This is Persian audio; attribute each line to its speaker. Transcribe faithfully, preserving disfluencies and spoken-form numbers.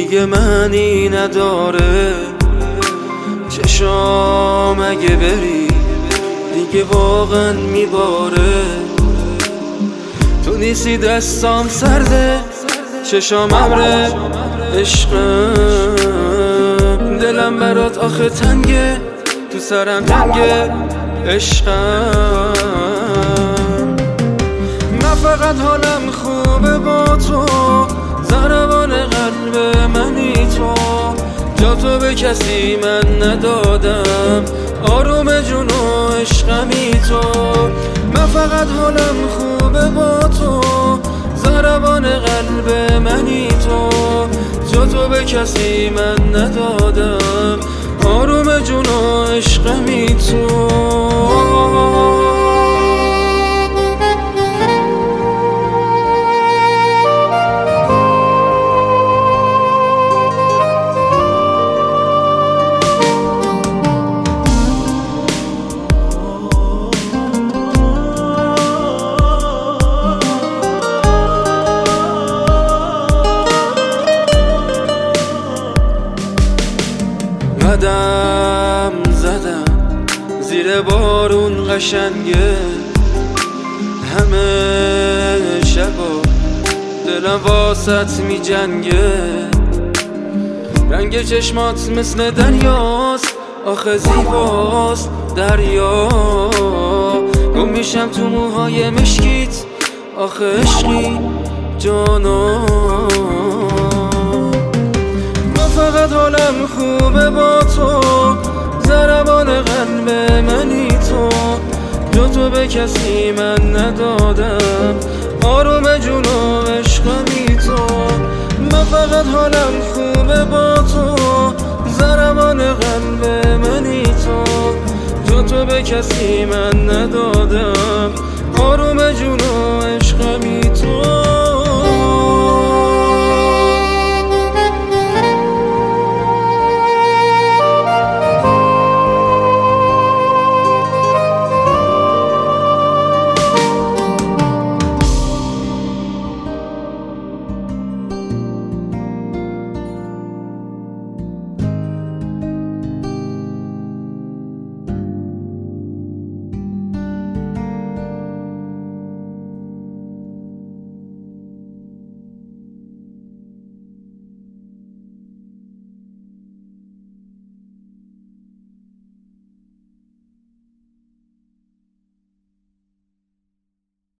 Speaker 1: دیگه معنی نداره. چشام اگه بری دیگه واقعا میباره. تو نیستی دستام سرده، چشام ابره، عشقم دلم برات آخه تنگه، تو سرم جنگه عشقم. من فقط حالم خوبه با تو، ضربان قلب منی تو. جا تو به کسی من ندادم، آروم جون و عشقمی تو. من فقط حالم خوبه با تو، ضربان قلب منی تو. جا تو به کسی من ندادم، آروم جون و عشقمی تو. قدم زدم زیر بارون قشنگه، همه شبا دلم واسط می جنگه. رنگ چشمات مثل دریاست، آخه زیباست دریا. گم میشم تو موهای مشکیت، آخه عشقی جانا. فقط حالم خوبه با تو، ضربان قلب منی تو. جا تو به کسی من ندادم، آروم جون و عشقمی تو. من فقط حالم خوبه با تو، ضربان قلب منی تو. جا تو به کسی من ندادم، آروم جون و عشقمی تو.